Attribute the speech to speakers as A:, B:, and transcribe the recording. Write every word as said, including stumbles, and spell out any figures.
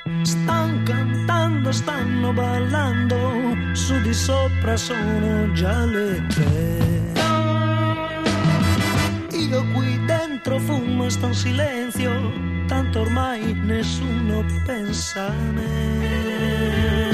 A: Stan cantando, stanno ballando, su di sopra sono già le tre. Io qui dentro fumo e sto in silenzio, tanto ormai nessuno pensa a me.